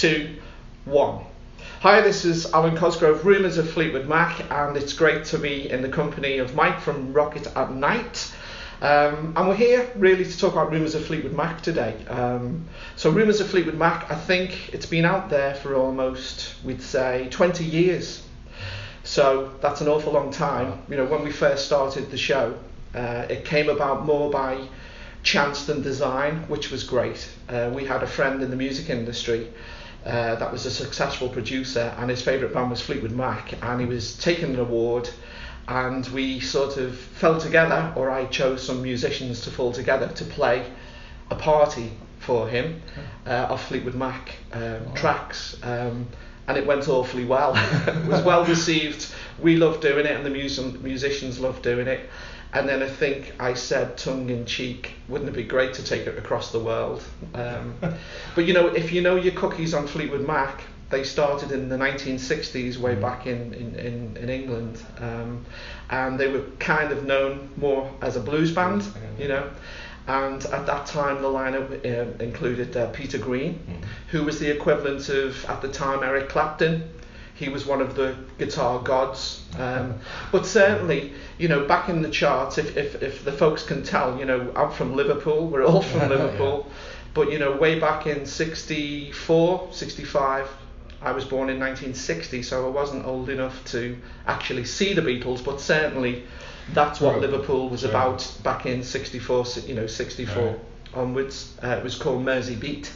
2, 1. Hi, this is Alan Cosgrove, Rumours of Fleetwood Mac, and it's great to be in the company of Mike from Rocket at Night. And we're here really to talk about Rumours of Fleetwood Mac today. So Rumours of Fleetwood Mac, I think it's been out there for almost, we'd say, 20 years. So that's an awful long time. You know, when we first started the show, it came about more by chance than design, which was great. We had a friend in the music industry that was a successful producer, and his favourite band was Fleetwood Mac, and he was taking an award, and we sort of fell together, or I chose some musicians to fall together to play a party for him of Fleetwood Mac tracks, and it went awfully well. It was well received. We loved doing it, and the musicians loved doing it. And then I think I said, tongue-in-cheek, wouldn't it be great to take it across the world? But you know, if you know your cookies on Fleetwood Mac, they started in the 1960s, way back in England, and they were kind of known more as a blues band, you know. And at that time, the lineup included Peter Green, who was the equivalent of, at the time, Eric Clapton. He was one of the guitar gods, but certainly, you know, back in the charts, if the folks can tell, you know, I'm from Liverpool, we're all from Liverpool, but you know, way back in 64, 65, I was born in 1960, so I wasn't old enough to actually see the Beatles, but certainly that's what Liverpool was about back in 64, you know, 64 onwards. It was called Mersey Beat.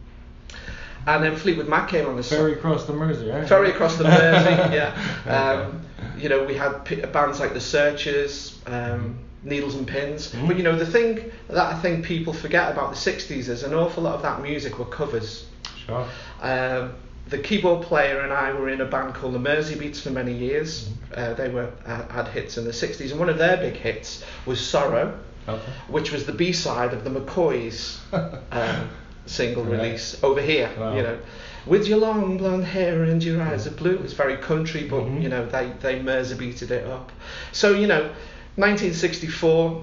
And then Fleetwood Mac came on the Ferry across the Mersey, right? Ferry across the Mersey, yeah. You know, we had bands like the Searchers, Needles and Pins. But you know, the thing that I think people forget about the 60s is an awful lot of that music were covers. Sure. The keyboard player and I were in a band called the Mersey Beats for many years. They had hits in the 60s, and one of their big hits was Sorrow, which was the B-side of the McCoys single release Over Here. You know, with your long blonde hair and your eyes of blue. It was very country, but you know, they Mersey beated it up. So you know, 1964,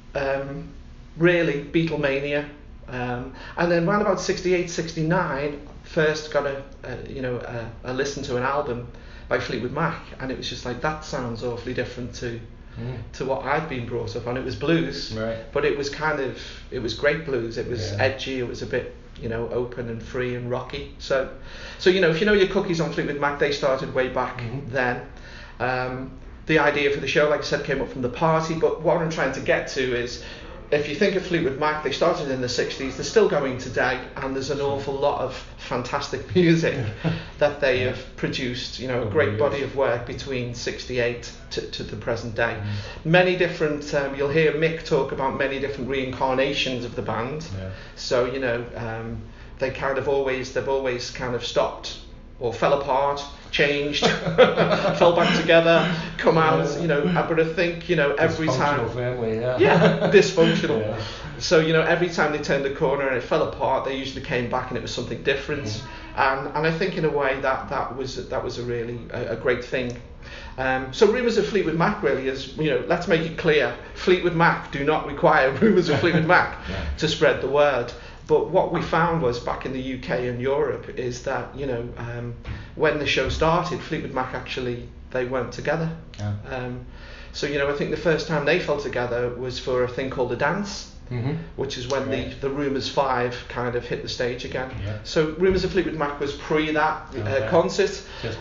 really Beatlemania, and then around about 68, 69, first got a listen to an album by Fleetwood Mac, and it was just like, that sounds awfully different to what I'd been brought up on. It was blues, but it was great blues. It was edgy. It was a bit, you know, open and free and rocky. So you know, if you know your cookies on Fleetwood Mac, they started way back then. The idea for the show, like I said, came up from the party. But what I'm trying to get to is, if you think of Fleetwood Mac, they started in the 60s, they're still going today, and there's an awful lot of fantastic music that they have produced, you know, a great body of work between 68 to the present day. Many different, you'll hear Mick talk about many different reincarnations of the band. So, you know, they've always kind of stopped or fell apart, changed, fell back together, come out, you know, but I think, you know, every time, family, dysfunctional. So, you know, every time they turned the corner and it fell apart, they usually came back and it was something different. And I think in a way that was a really a great thing. So Rumours of Fleetwood Mac really is, you know, let's make it clear, Fleetwood Mac do not require Rumours of Fleetwood Mac to spread the word. But what we found was, back in the UK and Europe, is that, you know, when the show started, Fleetwood Mac actually, they weren't together. So, you know, I think the first time they fell together was for a thing called a dance, which is when the Rumours 5 kind of hit the stage again. So Rumours of Fleetwood Mac was pre that concert.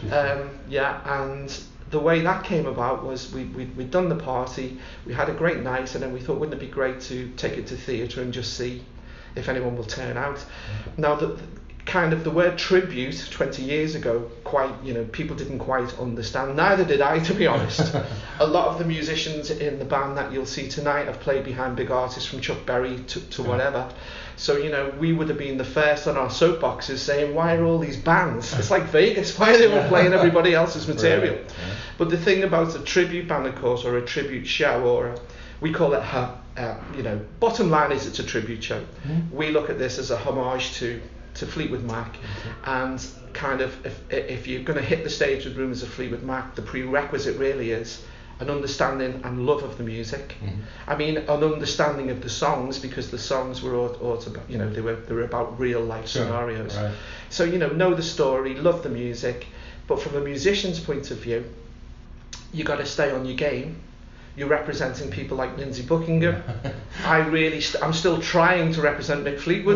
And the way that came about was we'd done the party, we had a great night, and then we thought, wouldn't it be great to take it to theatre and just see if anyone will turn out. Now, the word tribute 20 years ago, people didn't quite understand. Neither did I, to be honest. A lot of the musicians in the band that you'll see tonight have played behind big artists, from Chuck Berry to whatever. So, you know, we would have been the first on our soapboxes saying, why are all these bands? It's like Vegas. Why are they all playing everybody else's material? But the thing about a tribute band, of course, or a tribute show, or we call it you know, bottom line is it's a tribute show. We look at this as a homage to Fleetwood Mac, and kind of if you're going to hit the stage with Rumours of Fleetwood Mac, the prerequisite really is an understanding and love of the music. I mean, an understanding of the songs, because the songs were they were about real life scenarios. Right. So know the story, love the music, but from a musician's point of view, you got to stay on your game. You're representing people like Lindsey Buckingham. I'm still trying to represent Mick Fleetwood.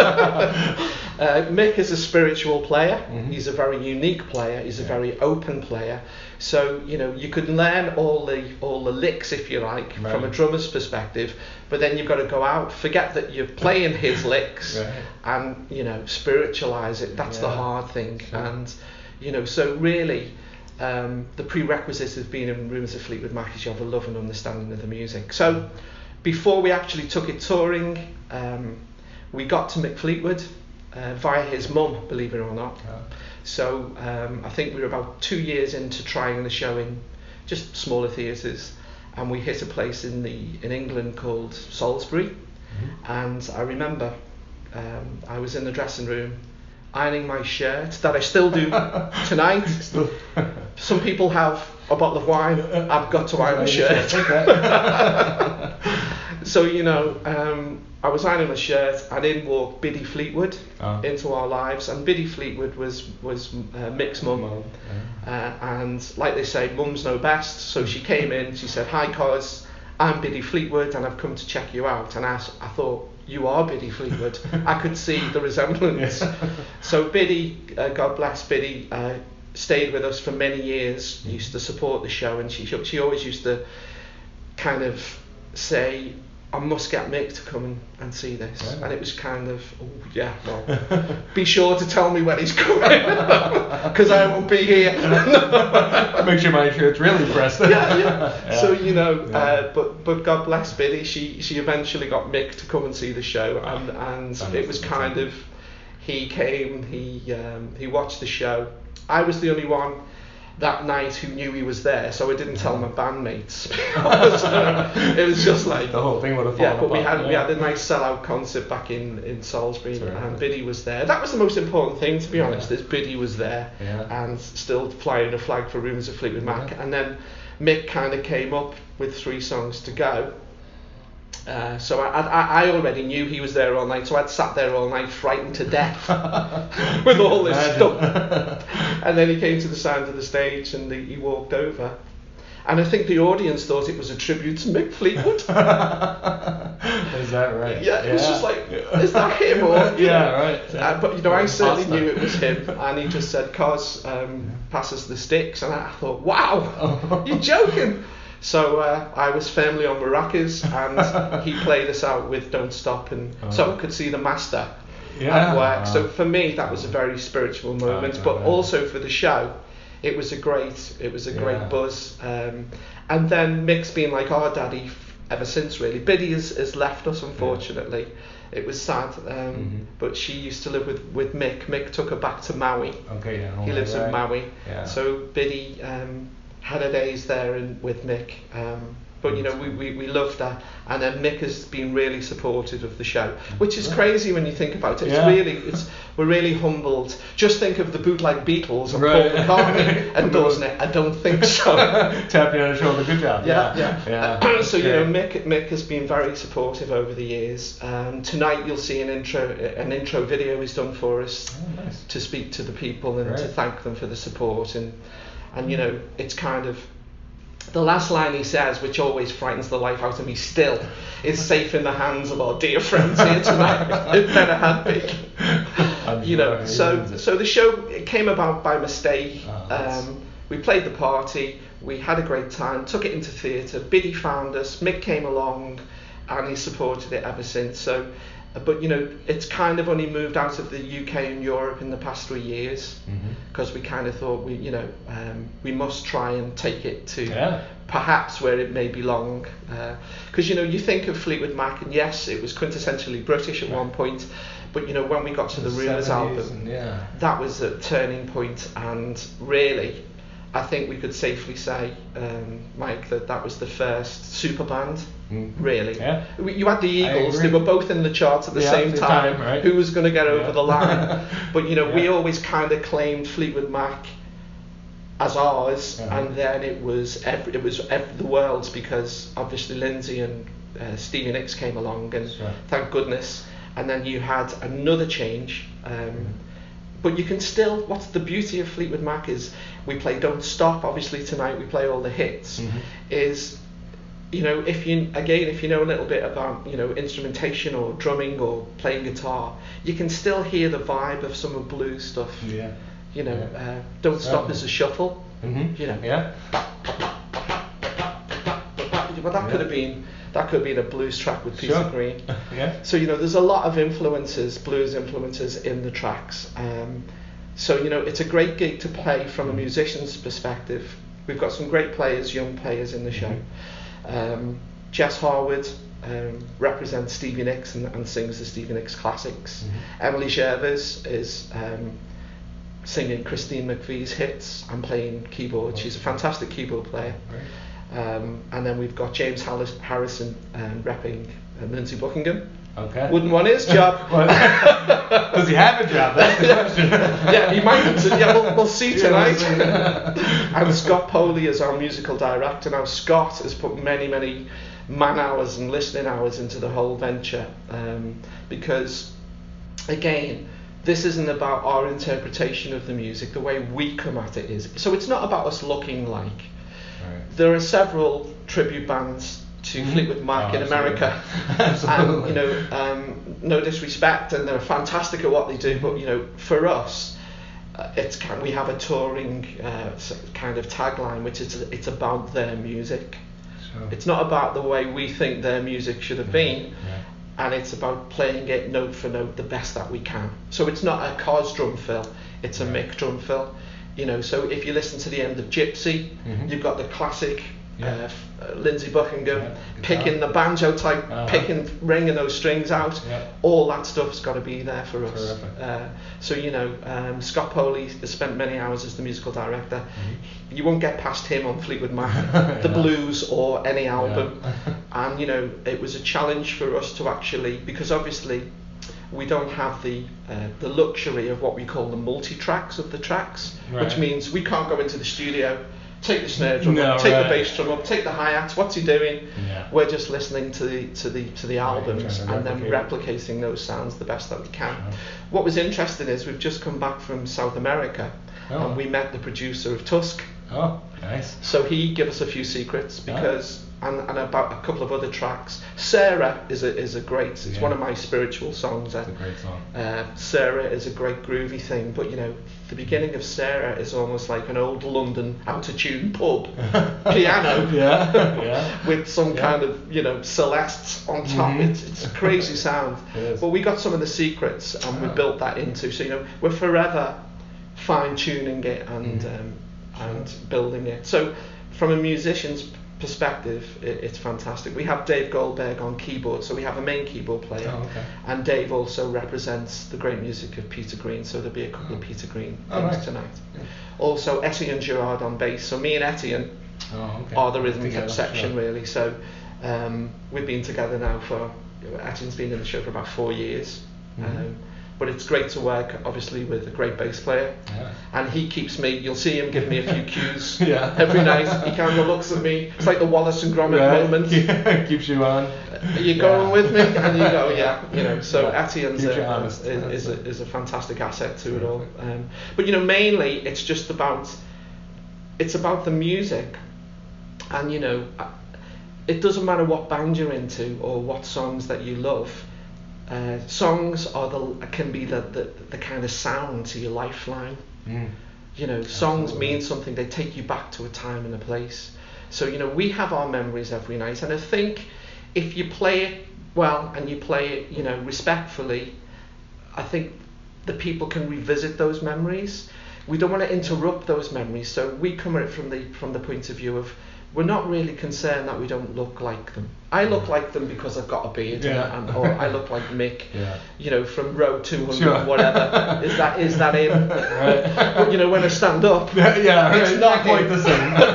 Mick is a spiritual player. He's a very unique player. He's a very open player. So you could learn all the licks, if you like, from a drummer's perspective, but then you've got to go out, forget that you're playing his licks, and spiritualize it. That's the hard thing. Sure. And so really. The prerequisite of being in Rumours of Fleetwood Mac is you have a love and understanding of the music. So before we actually took it touring, we got to Mick Fleetwood via his mum, believe it or not. So I think we were about 2 years into trying the show in just smaller theatres, and we hit a place in England called Salisbury. And I remember I was in the dressing room ironing my shirt that I still do tonight. Some people have a bottle of wine. I've got to iron my shirt. So I was ironing my shirt, and in walked Biddy Fleetwood into our lives, and Biddy Fleetwood was Mick's mum. And like they say, mums know best. So she came in. She said, "Hi, Cos, I'm Biddy Fleetwood, and I've come to check you out." And I thought, you are Biddy Fleetwood. I could see the resemblance. So Biddy, God bless Biddy, stayed with us for many years, used to support the show, and she always used to kind of say, I must get Mick to come and see this. Yeah. And it was kind of, be sure to tell me when he's coming, because I won't be here. Makes your mind sure it's really pressed. Yeah. So but God bless Biddy, she eventually got Mick to come and see the show, and it was kind of, he came, he watched the show. I was the only one that night who knew he was there, so I didn't tell my bandmates. It was just like the whole thing would have fallen apart. But we had a nice sellout concert back in Salisbury, and Biddy was there. That was the most important thing, to be honest, is Biddy was there and still flying a flag for Rumours of Fleetwood Mac. And then Mick kind of came up with 3 songs to go. So I already knew he was there all night, so I'd sat there all night frightened to death with all this stuff. And then he came to the side of the stage and he walked over. And I think the audience thought it was a tribute to Mick Fleetwood. Is that right? Yeah, it was just like, is that him? Or, right. But I certainly knew it was him. And he just said, "Cos, pass us the sticks." And I thought, wow, you're joking. So I was firmly on maracas, and he played us out with "Don't Stop," and so I could see the master at work. So for me, that was a very spiritual moment, but also for the show, it was a great buzz. And then Mick's been like our daddy ever since, really. Biddy has left us, unfortunately. It was sad, but she used to live with Mick. Mick took her back to Maui. He lives in Maui. So Biddy had her days there with Mick, but we loved her, and then Mick has been really supportive of the show, which is crazy when you think about it. We're really humbled. Just think of the bootleg Beatles and Paul McCartney endorsing it. I don't think so. Tap you on the shoulder, good job. So Mick has been very supportive over the years. Tonight you'll see an intro video he's done for us to speak to the people and to thank them for the support, and it's kind of the last line he says, which always frightens the life out of me still, is "safe in the hands of our dear friends here tonight." It better had been. So the show came about by mistake. We played the party, we had a great time, took it into theatre. Biddy found us, Mick came along, and he supported it ever since. So, but it's kind of only moved out of the UK and Europe in the past 3 years, because we kind of thought we must try and take it to perhaps where it may belong, because you think of Fleetwood Mac, and yes, it was quintessentially British at one point, but when we got to the Rumours album, that was a turning point, and really I think we could safely say, Mike, that was the first super band, really. You had the Eagles, they were both in the charts at the same time. Right? Who was going to get over the line? But we always kind of claimed Fleetwood Mac as ours, and then it was the world's, because obviously Lindsay and Stevie Nicks came along, and thank goodness. And then you had another change. But you can still, what's the beauty of Fleetwood Mac is we play Don't Stop, obviously tonight we play all the hits, is, you know, if you know a little bit about, you know, instrumentation or drumming or playing guitar, you can still hear the vibe of some of blues stuff. Yeah. You know, Don't Stop is a shuffle. You know. Yeah. But that could have been a blues track with Peter Green. So, you know, there's a lot of blues influences in the tracks. So, you know, it's a great gig to play from a musician's perspective. We've got some great players, young players in the show. Jess Harwood represents Stevie Nicks and sings the Stevie Nicks classics. Emily Gervais is singing Christine McVie's hits and playing keyboard. She's a fantastic keyboard player. And then we've got James Harrison repping Lindsey Buckingham. Okay. Wouldn't want his job. Does he have a job? That's the question. Yeah, he might. Yeah, we'll see tonight. And Scott Poley is our musical director. Now, Scott has put many, many man hours and listening hours into the whole venture, because, again, this isn't about our interpretation of the music. The way we come at it is. So it's not about us looking like. Right. There are several tribute bands to Fleetwood Mac in America, and, you know, no disrespect, and they're fantastic at what they do, but, you know, for us, we have a touring kind of tagline, which is it's about their music. Sure. It's not about the way we think their music should have been, and it's about playing it note for note the best that we can. So it's not a Cars drum fill, it's a Mick drum fill. You know, so if you listen to the end of Gypsy, you've got the classic Lindsey Buckingham picking the banjo type, ringing those strings out. All that stuff's got to be there for us. So, you know, Scott Poley has spent many hours as the musical director. You won't get past him on Fleetwood Mac, the blues or any album. And, you know, it was a challenge for us to actually, because obviously we don't have the luxury of what we call the multi-tracks of the tracks, which means we can't go into the studio, take the snare drum up, take the bass drum up, take the hi-hats. What's he doing? We're just listening to the albums and then replicating those sounds the best that we can. What was interesting is we've just come back from South America, and we met the producer of Tusk. Oh, nice. So he gave us a few secrets because. And about a couple of other tracks. Sarah is a great. It's one of my spiritual songs. It's a great song. Sarah is a great groovy thing, but, you know, the beginning of Sarah is almost like an old London out of tune pub piano, with some kind of, you know, Celestes on top. It's a crazy sound. But we got some of the secrets and we built that into. So, you know, we're forever fine tuning it and building it. So from a musician's perspective, it's fantastic. We have Dave Goldberg on keyboard, so we have a main keyboard player, and Dave also represents the great music of Peter Green, so there'll be a couple of Peter Green things tonight. Also Etienne Girard on bass, so me and Etienne are the rhythm section really. So we've been together now Etienne's been in the show for about 4 years. But it's great to work, obviously, with a great bass player. And he keeps me, you'll see him give me a few cues every night. He kind of looks at me. It's like the Wallace and Gromit moment. Keeps you on. Are you going with me? And you go, you know. So Etienne's is a fantastic asset to it all. But, you know, mainly it's just about the music. And, you know, it doesn't matter what band you're into or what songs that you love. Songs can be the kind of sound to your lifeline. You know, songs mean something. They take you back to a time and a place. So, you know, we have our memories every night, and I think if you play it well and you play it, you know, respectfully, I think the people can revisit those memories. We don't want to interrupt those memories, so we come at it from the point of view of we're not really concerned that we don't look like them. I look like them because I've got a beard, or I look like Mick, you know, from row 200, whatever. Is that him? But, you know, when I stand up, it's not quite the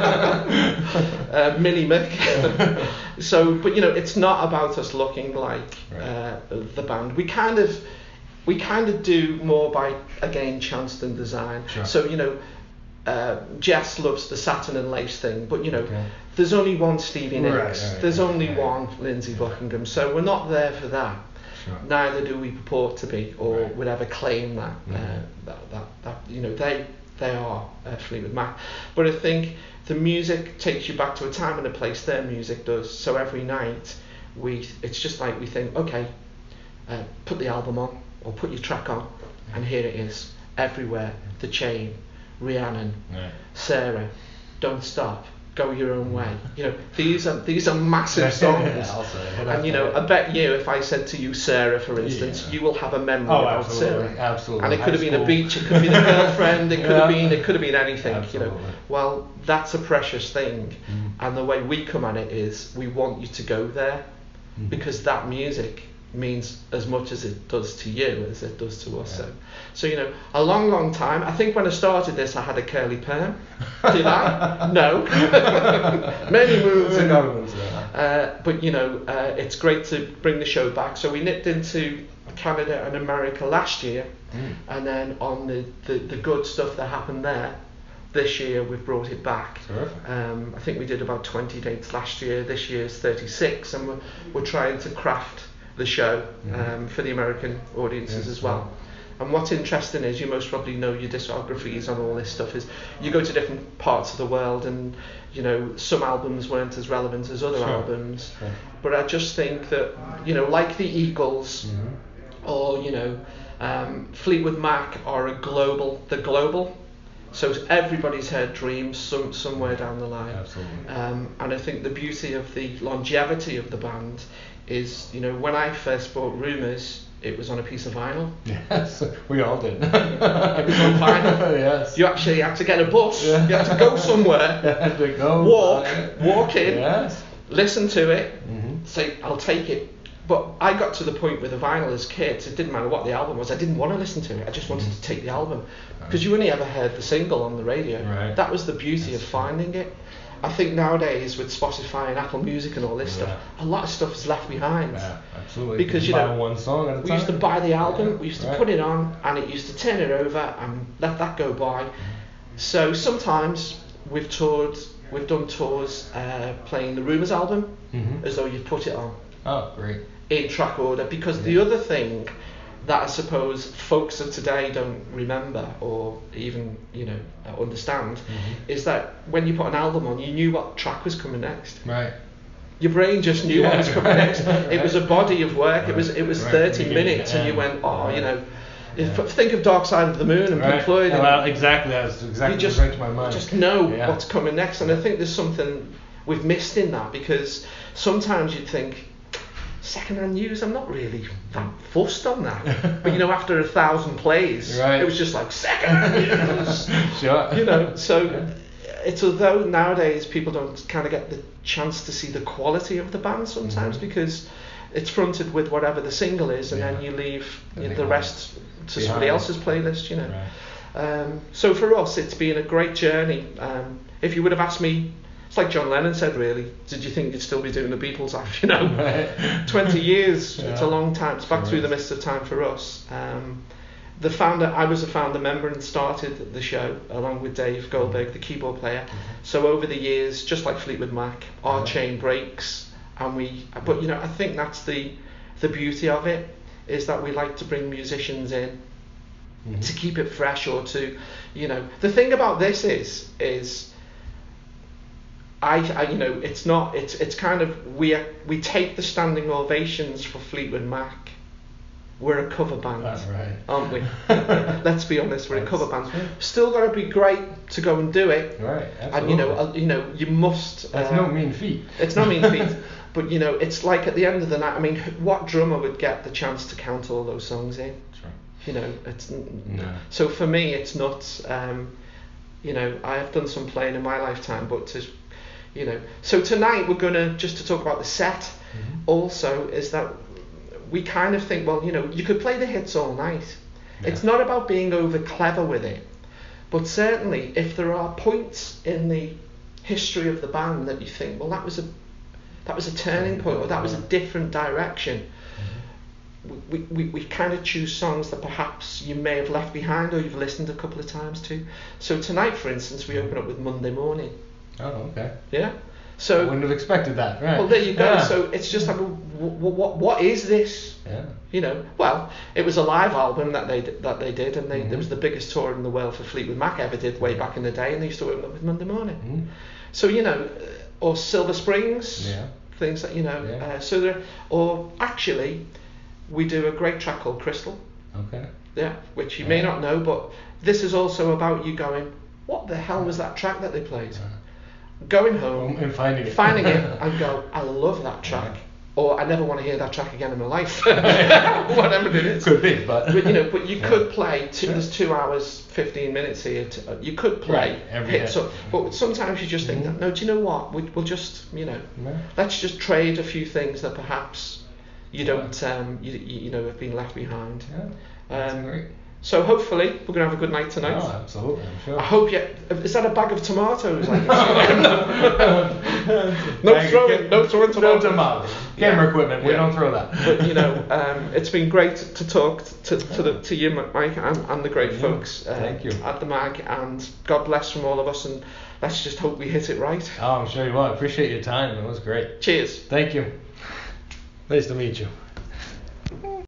same. Mini Mick. So, but, you know, it's not about us looking like the band. We kind of do more by, again, chance than design. So, you know, Jess loves the satin and lace thing, but you know, Okay. there's only one Stevie Nicks, Right, there's only right. one Lindsey Buckingham, so we're not there for that. Sure. Neither do we purport to be, or Right. would ever claim that. Mhm. That you know, they are Fleetwood Mac. But I think the music takes you back to a time and a place. Their music does. So every night it's just like we think, okay, put the album on or put your track on, and here it is, everywhere. The Chain, Rhiannon, Right. Sarah, Don't Stop, Go Your Own Way. You know, these are massive songs. I'll say it. And you know, I bet you, if I said to you Sarah, for instance, Yeah. you will have a memory Oh, about absolutely, Sarah. absolutely. And it could have High been a school. beach, it could have been a girlfriend, it could have Yeah. been anything. You know, Absolutely. well, that's a precious thing. Mm. And the way we come at it is, we want you to go there, Mhm. because that music means as much as it does to you as it does to us. Yeah. So you know, a long time. I think when I started this, I had a curly perm. Did I? No. Many moons ago. But you know, it's great to bring the show back. So we nipped into Canada and America last year, and then on the good stuff that happened there, this year we've brought it back. Terrific. I think we did about 20 dates last year. This year's 36, and we're trying to craft the show for the American audiences as well. And what's interesting is, you most probably know your discographies on all this stuff, is you go to different parts of the world, and you know, some albums weren't as relevant as other Sure. albums. Sure. But I just think that, you know, like the Eagles, or you know, Fleetwood Mac are they're global. So everybody's heard Dreams somewhere down the line. Absolutely. And I think the beauty of the longevity of the band is, you know, when I first bought Rumours, it was on a piece of vinyl. Yes, we all did. It was on vinyl. Yes. You actually had to get a bus. Yeah. You had to go somewhere, Had to go walk in, Yes. listen to it, Mhm. say, I'll take it. But I got to the point with the vinyl as kids, it didn't matter what the album was, I didn't want to listen to it, I just wanted to take the album. Because you only ever heard the single on the radio. Right. That was the beauty of finding it. I think nowadays with Spotify and Apple Music and all this stuff, a lot of stuff is left behind. Yeah, absolutely. Because you buy know, one song at a time. we used to buy the album, we used to Right. put it on, and it used to turn it over and let that go by. So sometimes we've done tours playing the Rumours album Mhm. as though you put it on Oh, great. in track order, because the other thing that I suppose folks of today don't remember or even, you know, understand is that when you put an album on, you knew what track was coming next. Right. Your brain just knew what was coming next. Right. It was a body of work. It was Right. 30 Right. minutes, and you Yeah. went, oh, Right. you know, think of Dark Side of the Moon and Pink Right. Floyd. and Well, exactly. That's exactly you just what came to my mind. just know Yeah. what's coming next, and I think there's something we've missed in that, because sometimes you'd think, second-hand news, I'm not really that fussed on that. But you know, after 1,000 plays, Right. it was just like, second-hand news. Sure. You know, so it's although nowadays people don't kind of get the chance to see the quality of the band sometimes, because it's fronted with whatever the single is, and then Yeah. you leave Everything the rest to somebody behind. else's playlist, you know. Right. So for us, it's been a great journey. If you would have asked me, it's like John Lennon said, really, did you think you'd still be doing the Beatles after, you know, Right. 20 years, it's a Yeah. long time, it's back Sure through the is. mist of time for us. I was a founder member and started the show along with Dave Goldberg, the keyboard player. So over the years, just like Fleetwood Mac, our chain breaks, and but you know, I think that's the beauty of it, is that we like to bring musicians in to keep it fresh, or to, you know, the thing about this is I you know, it's kind of, we take the standing ovations for Fleetwood Mac. We're a cover band, That's right. aren't we? Let's be honest, we're a cover band. Still got to be great to go and do it. Right. And Absolutely. you know, you must. That's no mean feat. It's no mean feat, but you know, it's like at the end of the night. I mean, what drummer would get the chance to count all those songs in? That's right. You know, it's No. so for me, it's not. You know, I have done some playing in my lifetime, but to, you know, so tonight we're gonna just to talk about the set. Also, is that we kind of think, well, you know, you could play the hits all night. Yeah. It's not about being over clever with it, but certainly if there are points in the history of the band that you think, well, that was a turning point, or that was a different direction, we kind of choose songs that perhaps you may have left behind or you've listened a couple of times to. So tonight, for instance, we open up with Monday Morning. Oh, okay. Yeah. I So wouldn't have expected that, right? well, there you go. Yeah. So it's just like, what is this? Yeah. You know, well, it was a live album that they did, and Mhm. it was the biggest tour in the world for Fleetwood Mac ever did way back in the day, and they used to open up with Monday Morning. Mhm. So you know, or Silver Springs, Yeah. things that you know. Yeah. So there, or actually, we do a great track called Crystal. Okay. Yeah, which you may Yeah. not know, but this is also about you going, what the hell was that track that they played? Going home, And finding it. finding it, and go, I love that track, or I never want to hear that track again in my life, whatever it is. Could be, but But you Yeah. could play. Sure. There's 2 hours, 15 minutes here. You could play Right, every hits. day. Up, but sometimes you just think, Mhm. no, do you know what? We'll just, Yeah. let's just trade a few things that perhaps you Yeah. don't, you know, have been left behind. Yeah. That's Um, great. So hopefully we're gonna have a good night tonight. Oh, absolutely, I'm sure. I hope you. Is that a bag of tomatoes? no throwing No tomatoes. tomatoes. Camera Yeah. equipment. We Yeah. don't throw that. But you know, it's been great to talk to you, Mike, and the great Yeah. folks Thank you. at the mag, and God bless from all of us, and let's just hope we hit it right. Oh, I'm sure you will. I appreciate your time. It was great. Cheers. Thank you. Nice to meet you.